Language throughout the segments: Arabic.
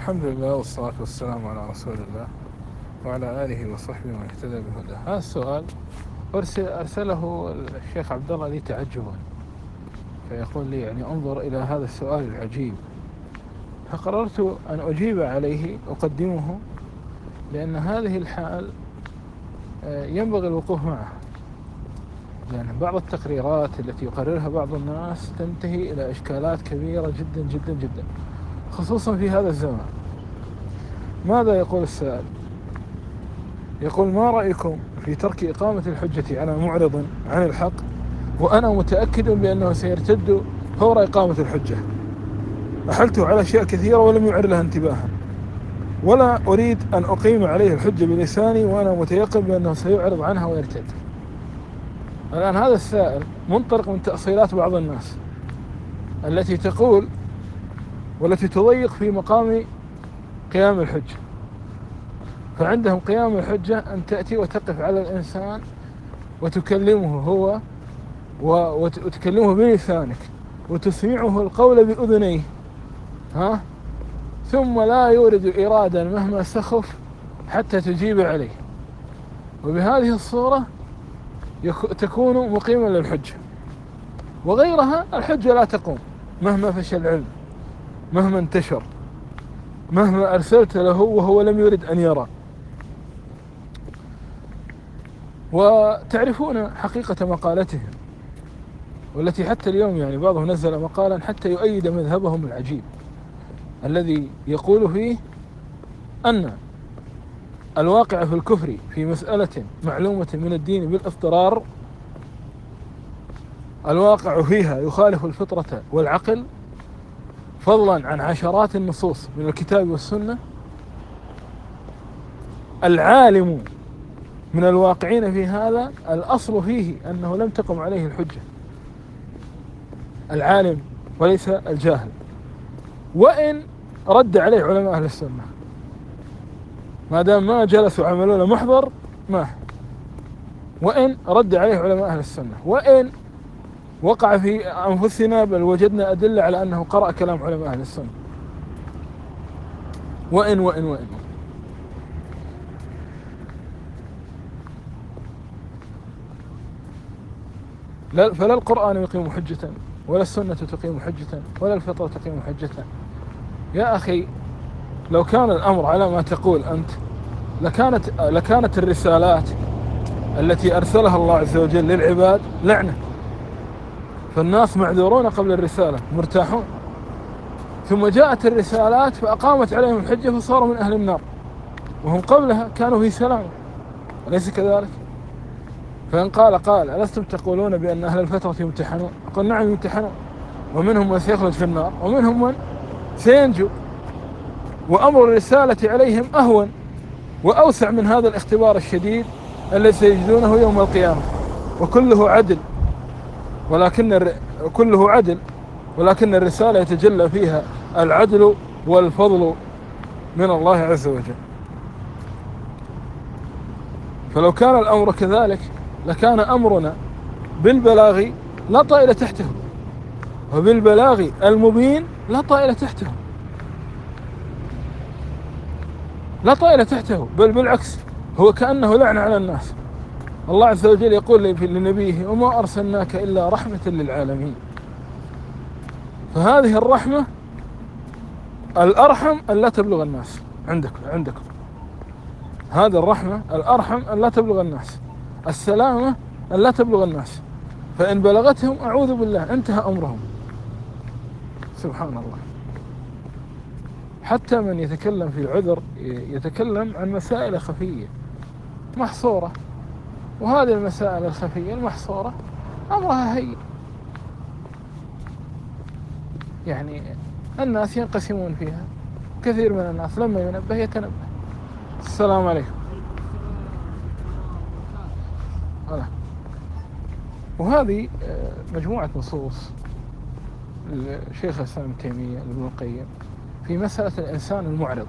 الحمد لله والصلاة والسلام على رسول الله وعلى آله وصحبه ومن اهتدى بهداه. هذا السؤال أرسله الشيخ عبد الله لي تعجبا، فيقول لي يعني انظر إلى هذا السؤال العجيب، فقررت أن أجيب عليه أقدمه، لأن هذه الحال ينبغي الوقوف معها، لأن بعض التقريرات التي يقررها بعض الناس تنتهي إلى إشكالات كبيرة جدا جدا جدا، خصوصا في هذا الزمان. ماذا يقول السائل؟ يقول: ما رأيكم في ترك إقامة الحجة على معرض عن الحق وأنا متأكد بأنه سيرتد فور إقامة الحجة؟ أحلت على أشياء كثيرة ولم يعر لها انتباها، ولا أريد أن أقيم عليه الحجة بلساني وأنا متيقن بأنه سيعرض عنها ويرتد. الآن هذا السائل منطلق من تأصيلات بعض الناس التي تقول والتي تضيق في مقام قيام الحجة، فعندهم قيام الحجة أن تأتي وتقف على الإنسان وتكلمه هو وتكلمه بلسانك وتسمعه القول بأذنيه، ثم لا يورد إرادا مهما سخف حتى تجيب عليه، وبهذه الصورة تكون مقيما للحجة، وغيرها الحجة لا تقوم مهما فشل العلم، مهما انتشر، مهما أرسلت له وهو لم يرد أن يرى. وتعرفون حقيقة مقالتهم، والتي حتى اليوم يعني بعضهم نزل مقالا حتى يؤيد مذهبهم العجيب الذي يقول فيه أن الواقع في الكفر في مسألة معلومة من الدين بالاضطرار الواقع فيها يخالف الفطرة والعقل، فضلا عن عشرات النصوص من الكتاب والسنة. العالم من الواقعين في هذا الأصل فيه أنه لم تقم عليه الحجة، العالم وليس الجاهل، وإن رد عليه علماء أهل السنة، ما دام ما جلسوا عملوا له محضر ما، وإن رد عليه علماء أهل السنة، وإن وقع في أنفسنا بل وجدنا أدلة على أنه قرأ كلام علماء أهل السنة، وإن فلا القرآن يقيم حجة، ولا السنة تقيم حجة، ولا الفطرة تقيم حجة. يا أخي، لو كان الأمر على ما تقول أنت لكانت الرسالات التي أرسلها الله عز وجل للعباد لعنة، فالناس معذورون قبل الرسالة مرتاحون، ثم جاءت الرسالات فأقامت عليهم الحجة فصاروا من أهل النار، وهم قبلها كانوا في سلام، أليس كذلك؟ فإن قال ألستم تقولون بأن أهل الفترة يمتحنون؟ قل نعم يمتحنون، ومنهم من سيخلد في النار ومنهم من سينجو، وأمر الرسالة عليهم أهون وأوسع من هذا الاختبار الشديد الذي سيجدونه يوم القيامة، وكله عدل، ولكن الرسالة يتجلى فيها العدل والفضل من الله عز وجل. فلو كان الأمر كذلك لكان أمرنا بالبلاغ لا طائل تحته، وبالبلاغ المبين لا طائل تحته، لا طائل تحته، بل بالعكس هو كأنه لعنة على الناس. الله عز وجل يقول لنبيه: وما أرسلناك إلا رحمة للعالمين. فهذه الرحمة الأرحم أن لا تبلغ الناس عندكم هذا الرحمة الأرحم أن لا تبلغ الناس، السلامة أن لا تبلغ الناس، فإن بلغتهم أعوذ بالله انتهى أمرهم. سبحان الله. حتى من يتكلم في العذر يتكلم عن مسائل خفية محصورة، وهذه المسائل الخفية المحصورة أمرها هين، يعني الناس ينقسمون فيها، كثير من الناس لما ينبه يتنبه. السلام عليكم. وهذه مجموعة نصوص الشيخ الإسلام ابن تيمية ابن القيم في مسألة الإنسان المعرض،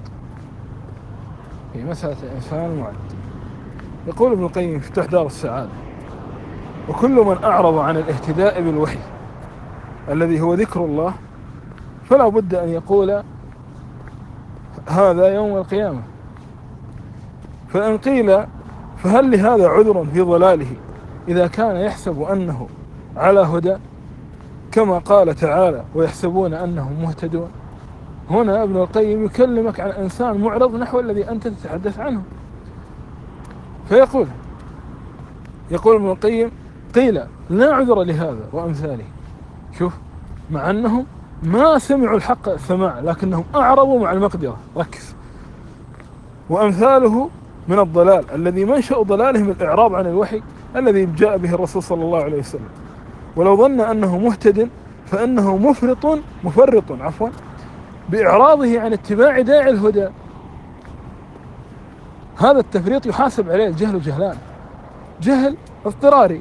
يقول ابن القيم في مفتاح دار السعادة: وكل من أعرض عن الاهتداء بالوحي الذي هو ذكر الله فلا بد أن يقول هذا يوم القيامة. فإن قيل فهل لهذا عذر في ضلاله إذا كان يحسب أنه على هدى كما قال تعالى ويحسبون أنهم مهتدون؟ هنا ابن القيم يكلمك عن إنسان معرض نحو الذي أنت تتحدث عنه، فيقول ابن القيم قيل لا عذر لهذا وأمثاله. شوف، مع أنهم ما سمعوا الحق سماع لكنهم أعرضوا مع المقدرة، ركز. وأمثاله من الضلال الذي منشأ ضلالهم الإعراض عن الوحي الذي جاء به الرسول صلى الله عليه وسلم، ولو ظن أنه مهتد فإنه مفرط بإعراضه عن اتباع داعي الهدى. هذا التفريط يحاسب عليه الجهل جهلان: جهل اضطراري،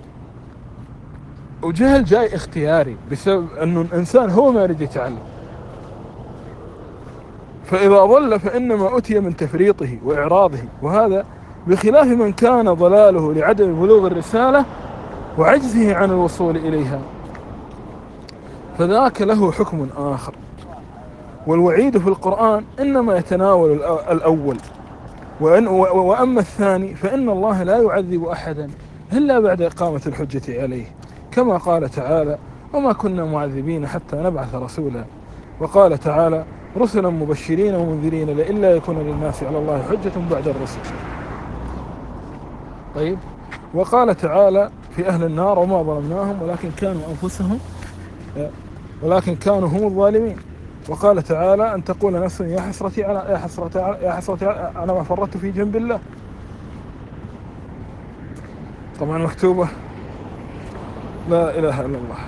وجهل جاي اختياري بسبب أنه الإنسان هو ما يريد يتعلم. فإذا ضل فإنما أتي من تفريطه وإعراضه، وهذا بخلاف من كان ضلاله لعدم بلوغ الرسالة وعجزه عن الوصول إليها، فذاك له حكم آخر. والوعيد في القرآن إنما يتناول الأول، وأما الثاني فإن الله لا يعذب أحدا إلا بعد إقامة الحجة عليه، كما قال تعالى: وما كنا معذبين حتى نبعث رسولا. وقال تعالى: رسلا مبشرين ومنذرين لئلا يكون للناس على الله حجة بعد الرسل. طيب، وقال تعالى في أهل النار: وما ظلمناهم ولكن كانوا هم الظالمين. وقال تعالى: أن تقول نفس يا حسرتي على ما فرطت في جنب الله. طبعا مكتوبة لا إله إلا الله.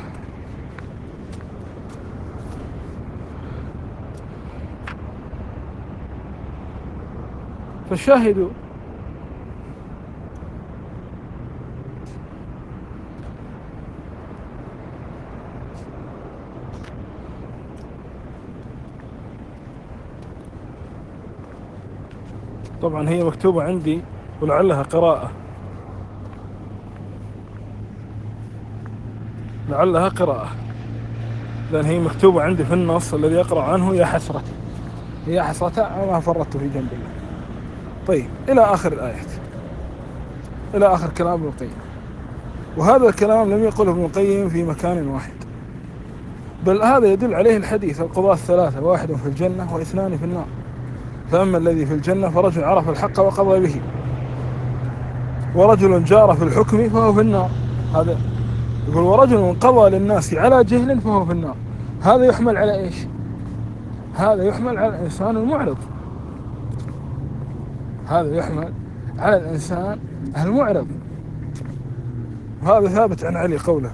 فالشاهد طبعا هي مكتوبة عندي ولعلها قراءة، لأن هي مكتوبة عندي في النص الذي يقرأ عنه: يا حسرة ما فرطت في جنب الله. طيب، إلى آخر الآيات، إلى آخر كلام ابن القيم. وهذا الكلام لم يقله ابن القيم في مكان واحد، بل هذا يدل عليه الحديث: القضاة الثلاثة، واحد في الجنة واثنان في النار، فأما الذي في الجنة فرجل عرف الحق وقضى به، ورجل جار في الحكم فهو في النار. هذا يقول: ورجل قضى للناس على جهل فهو في النار. هذا يحمل على إيش؟ هذا يحمل على الإنسان المعرض، هذا يحمل على الإنسان المعرض. وهذا ثابت عن علي قوله.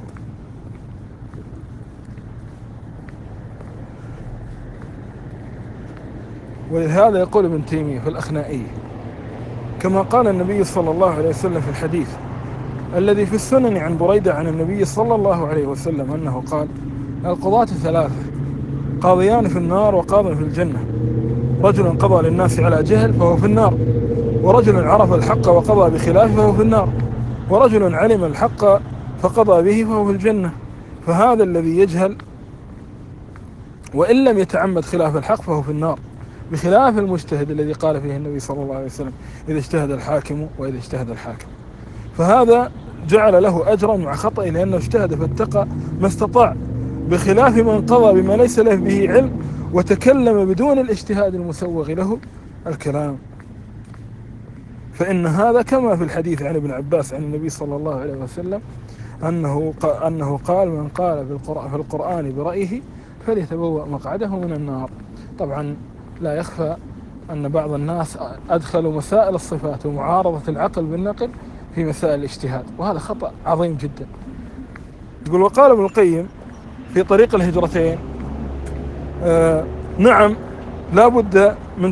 ولهذا يقول ابن تيمية في الأخنائية: كما قال النبي صلى الله عليه وسلم في الحديث الذي في السنن عن بريدة عن النبي صلى الله عليه وسلم أنه قال: القضاة ثلاثة، قاضيان في النار وقاض في الجنة، رجل قضى للناس على جهل فهو في النار، ورجل عرف الحق وقضى بخلافه فهو في النار، ورجل علم الحق فقضى به فهو في الجنة. فهذا الذي يجهل وإن لم يتعمد خلاف الحق فهو في النار، بخلاف المجتهد الذي قال فيه النبي صلى الله عليه وسلم: إذا اجتهد الحاكم وإذا اجتهد الحاكم. فهذا جعل له أجرا مع خطئه لأنه اجتهد فاتقى ما استطاع، بخلاف من قضى بما ليس له به علم وتكلم بدون الاجتهاد المسوغ له الكلام. فإن هذا كما في الحديث عن ابن عباس عن النبي صلى الله عليه وسلم أنه قال: من قال في القرآن برأيه فليتبوأ مقعده من النار. طبعا لا يخفى أن بعض الناس أدخلوا مسائل الصفات ومعارضة العقل بالنقل في مسائل الاجتهاد، وهذا خطأ عظيم جدا. يقول: وقال ابن القيم في طريق الهجرتين: نعم، لا بد من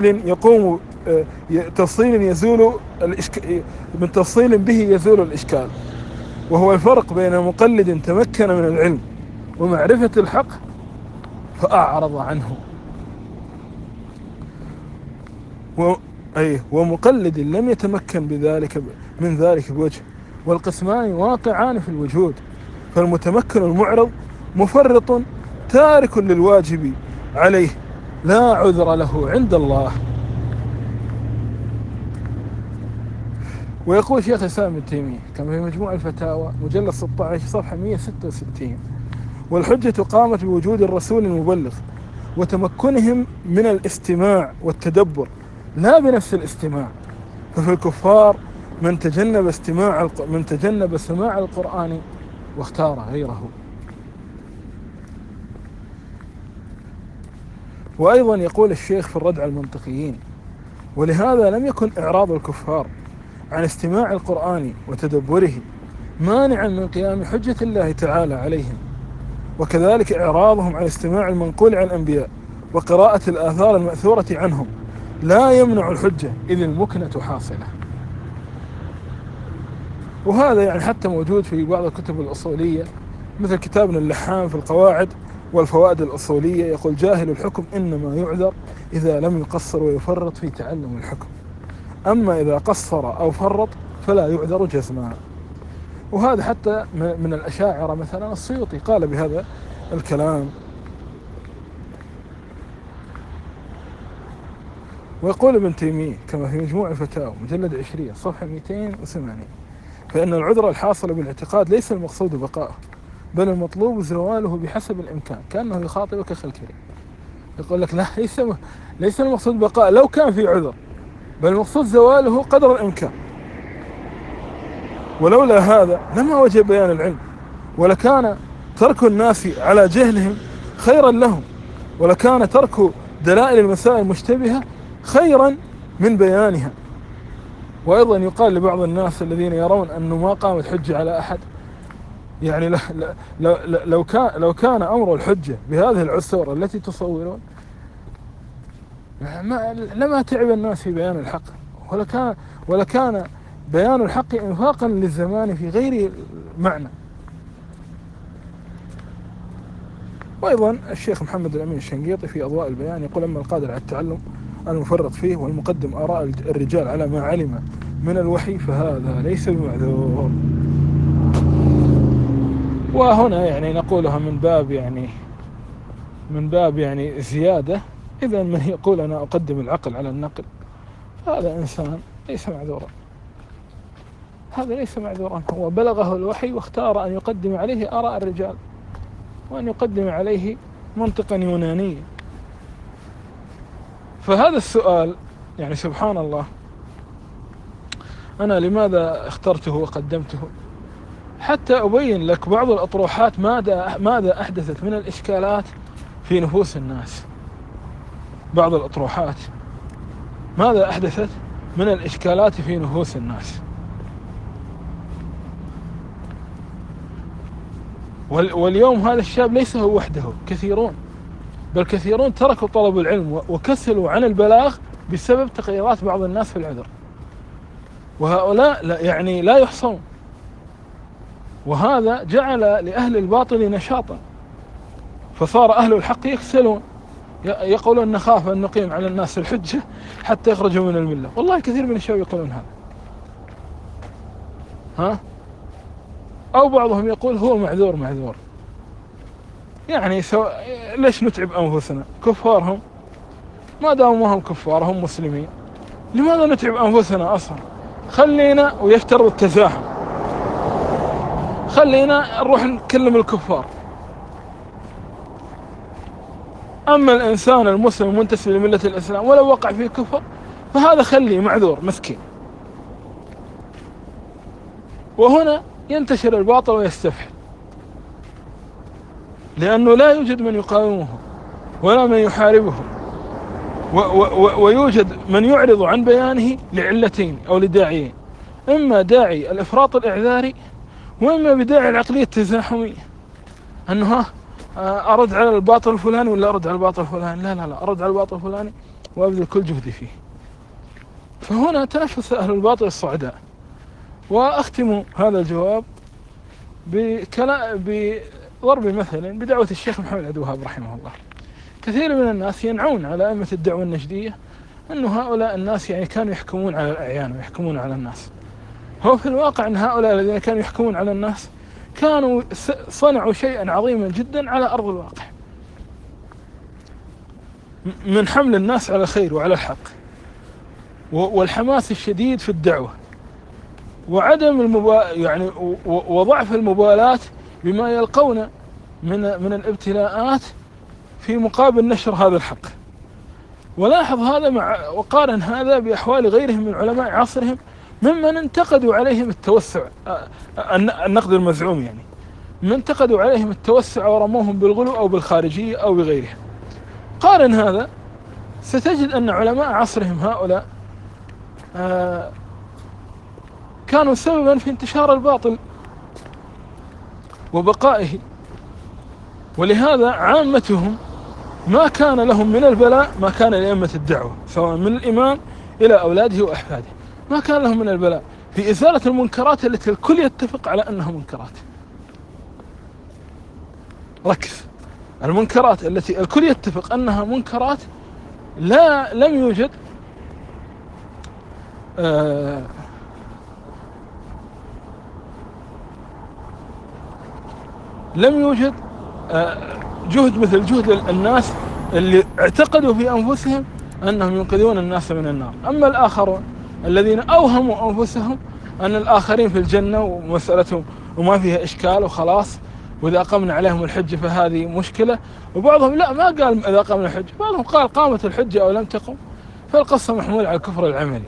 تفصيل به يزول الإشكال، وهو الفرق بين مقلد تمكن من العلم ومعرفة الحق فأعرض عنه، ومقلد لم يتمكن من ذلك بوجه، والقسمان واقعان في الوجود. فالمتمكن المعرض مفرط تارك للواجب عليه لا عذر له عند الله. ويقول شيخ الإسلام ابن تيمية كما في مجموع الفتاوى مجلد 16 صفحة 166: والحجة قامت بوجود الرسول المبلغ وتمكنهم من الاستماع والتدبر لا بنفس الاستماع، ففي الكفار من تجنب سماع القرآن واختار غيره. وأيضا يقول الشيخ في الرد على المنطقيين: ولهذا لم يكن إعراض الكفار عن استماع القرآن وتدبره مانعا من قيام حجة الله تعالى عليهم، وكذلك إعراضهم عن استماع المنقول عن الأنبياء وقراءة الآثار المأثورة عنهم لا يمنع الحجة إذ المكنة حاصلة. وهذا يعني حتى موجود في بعض الكتب الأصولية مثل كتابنا اللحام في القواعد والفوائد الأصولية، يقول: جاهل الحكم إنما يعذر إذا لم يقصر ويفرط في تعلم الحكم، أما إذا قصر أو فرط فلا يعذر جزما. وهذا حتى من الأشاعرة مثلا السيوطي قال بهذا الكلام. ويقول ابن تيمية كما في مجموع الفتاوى مجلد 20 صفحة 280: فإن العذر الحاصل بالاعتقاد ليس المقصود بقاءه، بل المطلوب زواله بحسب الإمكان. كأنه يخاطبك أخي الكريم، يقول لك: لا، ليس المقصود بقاء لو كان في عذر، بل المقصود زواله قدر الإمكان. ولولا هذا لما وجب بيان العلم، ولكان ترك الناس على جهلهم خيرا لهم، ولكان ترك دلائل المسائل المشتبهة خيرا من بيانها. وأيضا يقال لبعض الناس الذين يرون أنه ما قامت حجة على أحد، يعني لو كان أمر الحجة بهذه العسر التي تصورون لما تعب الناس في بيان الحق، ولكان بيان الحق إنفاقا للزمان في غير معنى. وأيضا الشيخ محمد الأمين الشنقيطي في أضواء البيان يقول: أما القادر على التعلم المفرط فيه والمقدم آراء الرجال على ما علم من الوحي فهذا ليس بمعذور. وهنا يعني نقولها من باب يعني زيادة. إذا من يقول أنا أقدم العقل على النقل هذا إنسان ليس معذورا، هذا ليس معذورا. هو بلغه الوحي واختار أن يقدم عليه آراء الرجال وأن يقدم عليه منطقا يونانيا. فهذا السؤال يعني سبحان الله، أنا لماذا اخترته وقدمته؟ حتى أبين لك بعض الأطروحات ماذا أحدثت من الإشكالات في نفوس الناس. بعض الأطروحات ماذا أحدثت من الإشكالات في نفوس الناس. واليوم هذا الشاب ليس هو وحده، كثيرون، بل كثيرون تركوا طلب العلم وكسلوا عن البلاغ بسبب تغيرات بعض الناس في العذر، وهؤلاء لا يحصون. وهذا جعل لأهل الباطل نشاطا، فصار أهل الحق يكسلون، يقولون: نخاف أن نقيم على الناس الحجة حتى يخرجوا من الملة. والله كثير من الشباب يقولون هذا. أو بعضهم يقول: هو معذور. يعني ليش نتعب أنفسنا؟ كفارهم ما داموا هم كفار هم مسلمين، لماذا نتعب أنفسنا أصلا؟ خلينا، ويفترض التزاحم، خلينا نروح نكلم الكفار. أما الإنسان المسلم المنتسب لملة الإسلام ولو وقع فيه كفر فهذا خليه معذور مسكين. وهنا ينتشر الباطل ويستفحل، لأنه لا يوجد من يقاومه ولا من يحاربه، ويوجد من يعرض عن بيانه لعلتين أو لداعيين: إما داعي الإفراط الإعذاري، وإما بداعي العقلية التزاحمية، أنه أرد على الباطل الفلاني ولا أرد على الباطل الفلاني، لا أرد على الباطل الفلاني وأبذل كل جهدي فيه. فهنا تنافس أهل الباطل الصعداء. وأختم هذا الجواب بضرب مثل بدعوة الشيخ محمد عبد الوهاب رحمه الله. كثير من الناس ينعون على أئمة الدعوة النجدية أن هؤلاء الناس يعني كانوا يحكمون على الأعيان ويحكمون على الناس. هو في الواقع أن هؤلاء الذين كانوا يحكمون على الناس كانوا صنعوا شيئا عظيما جدا على أرض الواقع. من حمل الناس على الخير وعلى الحق، والحماس الشديد في الدعوة، وعدم يعني وضعف المبالاة بما يلقون من الابتلاءات في مقابل نشر هذا الحق. ولاحظ هذا وقارن هذا بأحوال غيرهم من علماء عصرهم ممن انتقدوا عليهم التوسع، النقد المزعوم يعني، من انتقدوا عليهم التوسع ورموهم بالغلو أو بالخارجية أو بغيرها. قارن هذا، ستجد أن علماء عصرهم هؤلاء كانوا سببا في انتشار الباطل وبقائه، ولهذا عامتهم ما كان لهم من البلاء ما كان لأئمة الدعوة، سواء من الإمام إلى أولاده وأحفاده، ما كان لهم من البلاء في إزالة المنكرات التي الكل يتفق على أنها منكرات. ركز، المنكرات التي الكل يتفق أنها منكرات لم يوجد جهد مثل جهد الناس اللي اعتقدوا في أنفسهم أنهم ينقذون الناس من النار. أما الآخرون الذين أوهموا أنفسهم أن الآخرين في الجنة ومسألتهم وما فيها إشكال وخلاص، وإذا قمنا عليهم الحجة فهذه مشكلة. وبعضهم لا، ما قال إذا قمنا الحجة، بعضهم قال قامت الحجة أو لم تقم، فالقصة محمول على الكفر العملي.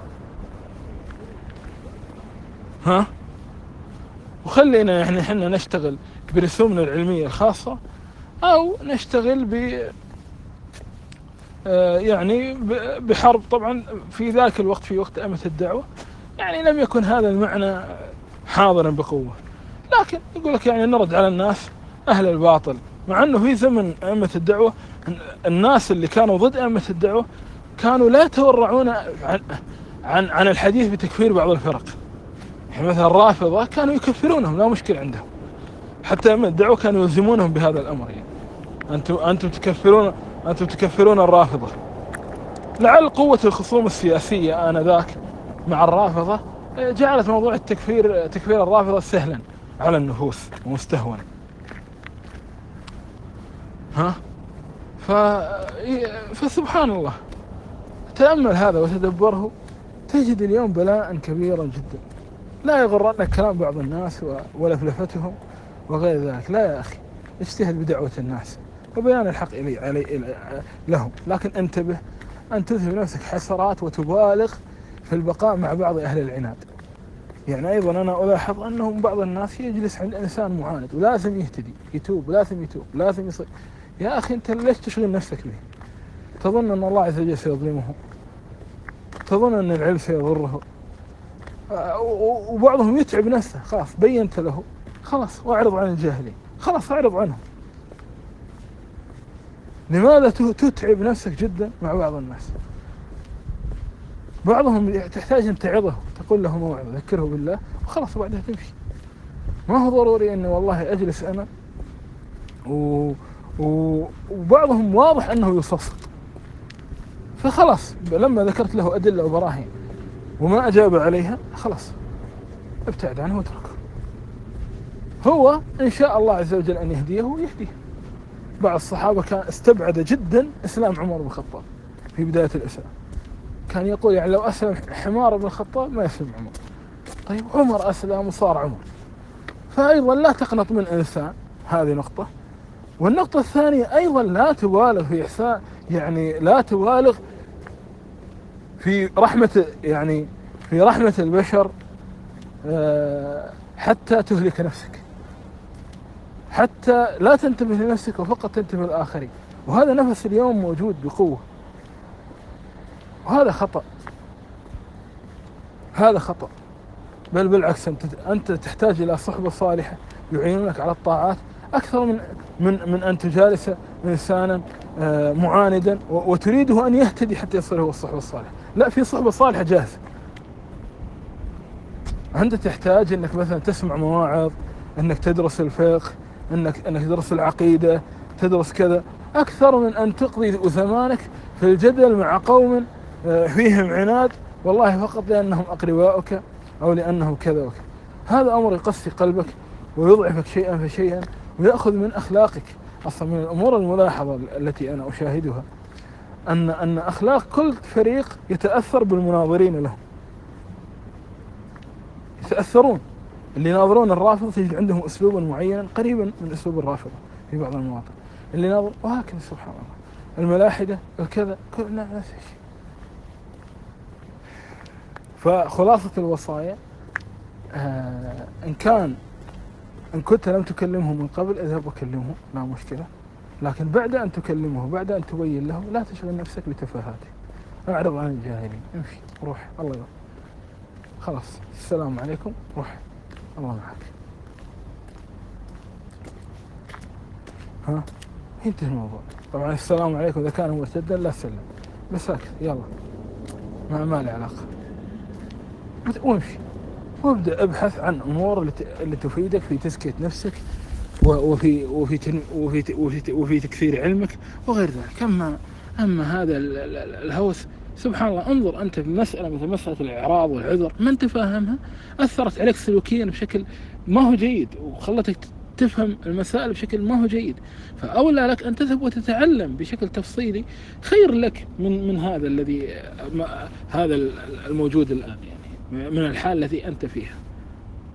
وخلينا يعني احنا نشتغل برسومنا العلمية الخاصة، أو نشتغل يعني بحرب. طبعا في ذاك الوقت، في وقت أئمة الدعوة، يعني لم يكن هذا المعنى حاضرا بقوة، لكن يقول لك يعني نرد على الناس أهل الباطل، مع أنه في زمن أئمة الدعوة الناس اللي كانوا ضد أئمة الدعوة كانوا لا يتورعون عن الحديث بتكفير بعض الفرق. يعني مثلا الرافضة كانوا يكفرونهم لا مشكلة عندهم، حتى أئمة الدعوة كانوا يلزمونهم بهذا الأمر، يعني أنتم تكفرون الرافضة. لعل قوة الخصوم السياسية آنذاك مع الرافضة جعلت موضوع تكفير الرافضة سهلا على النفوس ومستهونا. فسبحان الله، تأمل هذا وتدبره، تجد اليوم بلاء كبيرا جدا. لا يغرنك كلام بعض الناس ولفلفتهم وغير ذلك، لا يا أخي، اجتهد بدعوة الناس وبيان الحق لهم، لكن انتبه أن تذهب نفسك حسرات وتبالغ في البقاء مع بعض أهل العناد. يعني أيضا أنا ألاحظ أنهم بعض الناس يجلس عند إنسان معاند ولازم يهتدي، يتوب، لازم يصير. يا أخي أنت ليش تشغل نفسك به؟ تظن أن الله عز وجل سيظلمه؟ تظن أن العلم سيضره؟ وبعضهم يتعب نفسه، خلاص بينت له، خلاص واعرض عن الجاهلين، خلاص اعرض عنهم. لماذا تتعب نفسك جدا مع بعض الناس؟ بعضهم تحتاج أن تعظه، تقول له موعظة، ذكره بالله وخلاص بعدها تمشي. ما هو ضروري أن والله أجلس أنا وبعضهم واضح أنه يصفق، فخلاص لما ذكرت له أدلة وبراهين وما أجاب عليها، خلاص ابتعد عنه واتركه. هو إن شاء الله عز وجل أن يهديه. بعض الصحابة كان استبعد جدا إسلام عمر بن الخطاب في بداية الإسلام، كان يقول يعني لو أسلم حمار بن الخطاب ما يسلم عمر. طيب عمر أسلم وصار عمر. فأيضا لا تقنط من إنسان، هذه نقطة. والنقطة الثانية أيضا لا تبالغ في إحسان، يعني لا تبالغ في رحمة البشر حتى تهلك نفسك، حتى لا تنتبه لنفسك وفقط تنتبه للآخرين. وهذا نفس اليوم موجود بقوة، وهذا خطأ. بل بالعكس، أنت تحتاج إلى صحبة صالحة يعينونك على الطاعات أكثر من أن تجالس إنسانا معاندا وتريده أن يهتدي حتى يصير هو الصحبة الصالحة. لا، في صحبة صالحة جاهزة. أنت تحتاج أنك مثلا تسمع مواعظ، أنك تدرس الفقه، أنك تدرس العقيدة، تدرس كذا، أكثر من أن تقضي زمانك في الجدل مع قوم فيهم عناد، والله فقط لأنهم أقرباؤك أو لأنهم كذا وكذا. هذا أمر يقسي قلبك ويضعفك شيئا فشيئا ويأخذ من أخلاقك. أصلا من الأمور الملاحظة التي أنا أشاهدها أن أخلاق كل فريق يتأثر بالمناظرين له، يتأثرون. اللي يناظرون الرافضة تجد عندهم أسلوبا معينا قريبا من أسلوب الرافضة في بعض المواطن، اللي يناظر وهكذا سبحان الله. الملاحدة الكذا كلنا نفس الشيء. فخلاصة الوصايا إن كنت لم تكلمه من قبل اذهب وكلمه لا مشكلة، لكن بعد أن تكلمه بعد أن تبين له لا تشغل نفسك بتفاهاته. أعرض عن الجاهلين، امشي روح الله يبارك، خلاص السلام عليكم روح الله معك، ها ينتهي الموضوع. طبعا السلام عليكم إذا كان مرتدا لا تسلم، بس هكذا يلا ما له علاقة، وامشي وابدأ ابحث عن أمور اللي تفيدك في تزكية نفسك وفي تكثير علمك وغير ذلك. أما هذا الهوس سبحان الله، انظر أنت بمسألة مثل مسألة الإعراض والعذر ما أنت فاهمها، أثرت عليك سلوكيا بشكل ما هو جيد وخلتك تفهم المسائل بشكل ما هو جيد، فأولى لك أن تذهب وتتعلم بشكل تفصيلي خير لك من هذا الموجود الآن، يعني من الحال التي أنت فيها.